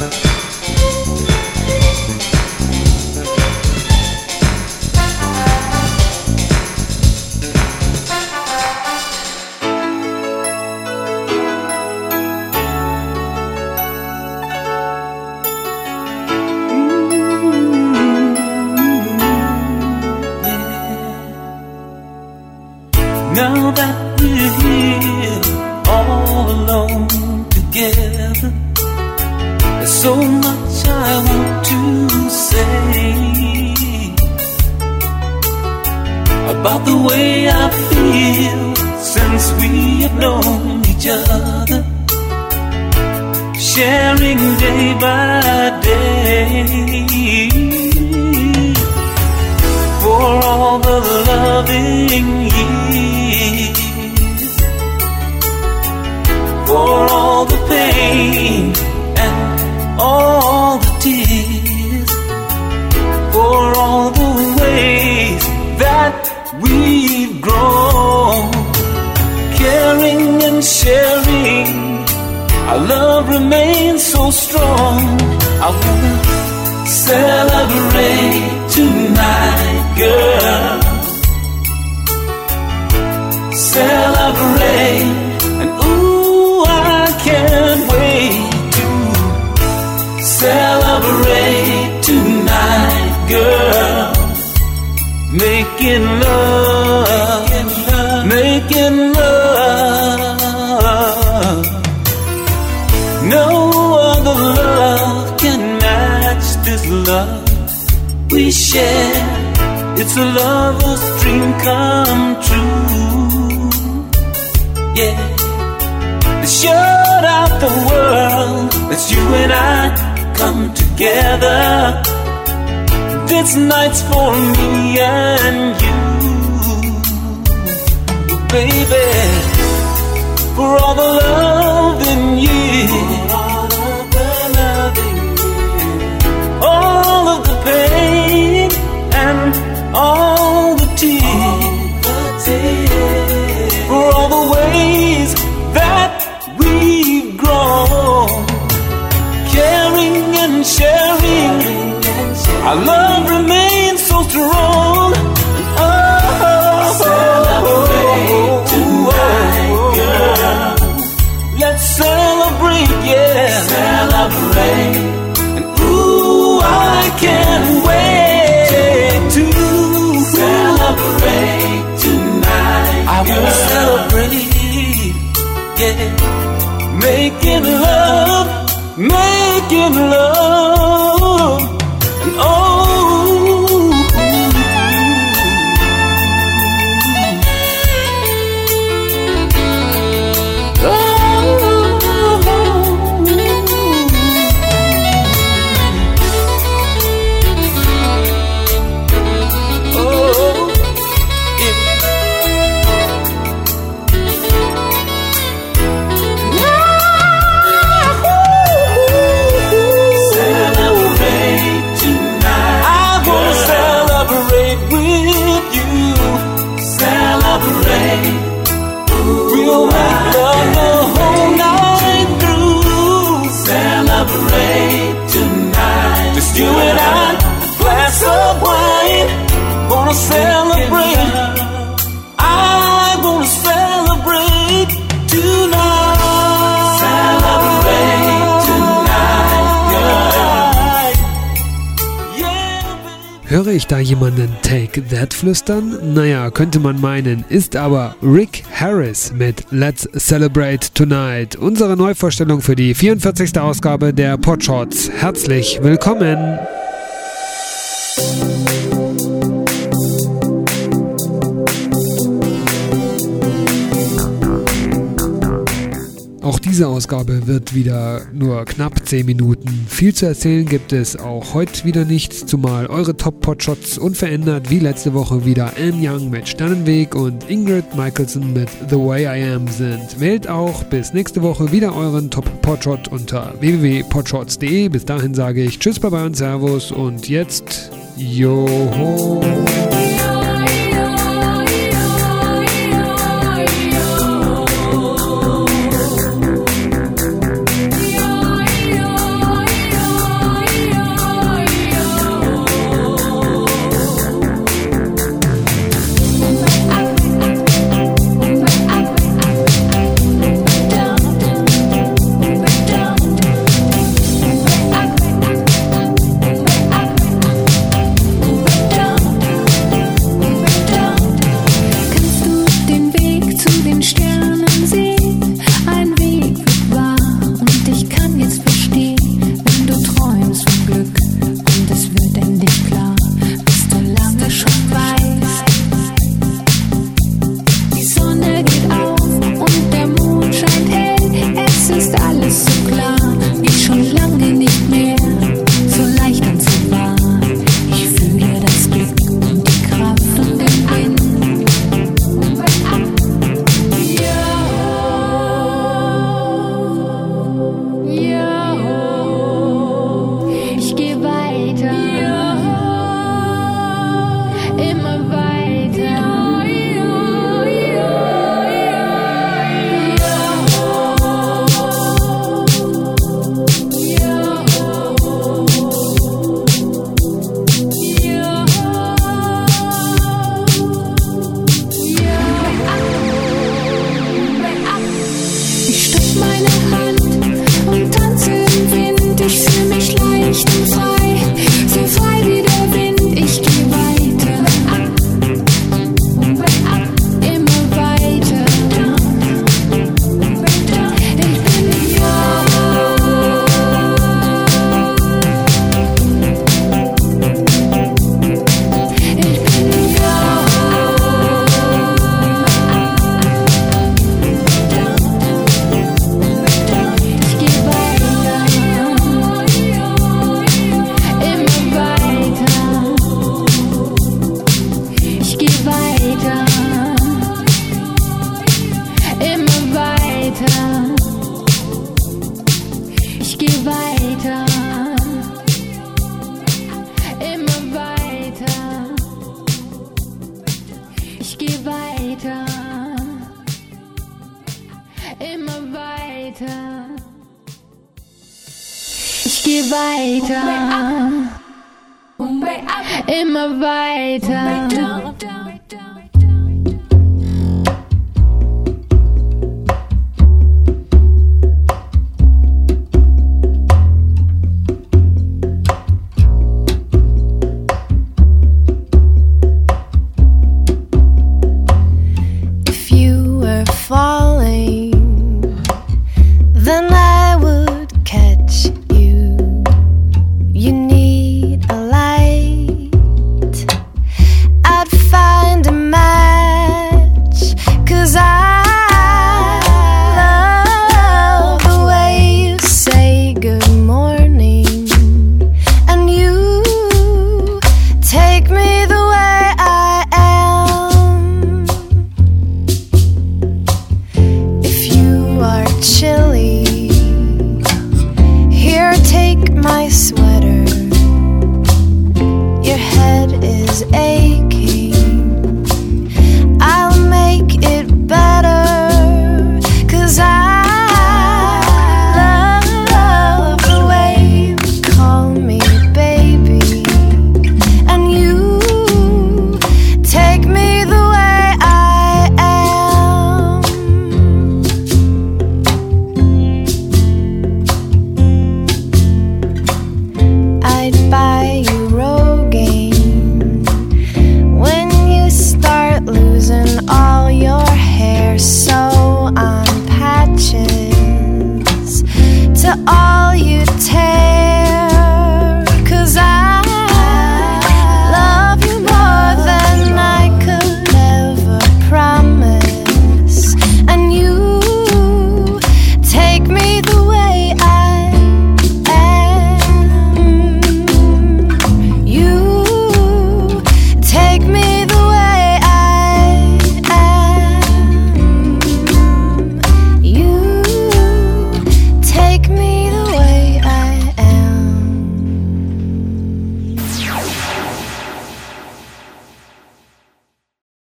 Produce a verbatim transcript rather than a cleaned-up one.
Now that we're here all alone together, there's so much I want to say about the way I feel since we have known each other, sharing day by day. For all the loving years, for all the pain and all the tears, for all the ways that we've grown, caring and sharing, our love remains so strong. I wanna celebrate tonight, girl. Celebrate, and ooh, I can't wait to celebrate tonight, girl. Making love, making love. No other love can match this love we share. It's a lover's dream come true. Yeah, let's shut out the world. Let's you and I come together. This night's for me and you, baby. For all the loving years, all of the pain and all the tears, for all the ways that we've grown, caring and sharing, our love remains so strong. Oh, celebrate tonight, girl. Let's celebrate, yeah, celebrate. I can't wait to celebrate tonight. I wanna celebrate, yeah. Making love, making love, and oh. We'll make love the whole night through. Celebrate tonight. Just you and I, a glass of wine. Gonna celebrate. I wanna celebrate tonight. Celebrate tonight, girl. Yeah, baby. Höre ich da jemanden Take That flüstern? Naja, könnte man meinen, ist aber Rick Harris mit Let's Celebrate Tonight. Unsere Neuvorstellung für die vierundvierzigste Ausgabe der Podshots. Herzlich willkommen! Auch diese Ausgabe wird wieder nur knapp zehn Minuten. Viel zu erzählen gibt es auch heute wieder nicht, zumal eure Top-Podshots unverändert wie letzte Woche wieder Anne Young mit Sternenweg und Ingrid Michaelson mit The Way I Am sind. Wählt auch bis nächste Woche wieder euren Top-Podshot unter w w w punkt podshots punkt de. Bis dahin sage ich Tschüss, Baba und Servus und jetzt Joho! weiter. Ich geh weiter. Immer weiter. Ich geh weiter. Immer weiter. Ich geh weiter. Immer weiter. If you were falling, then I would catch you. You need a light. I'd find a match, 'cause I love the way you say good morning, and you take me the way I am. If you are chill,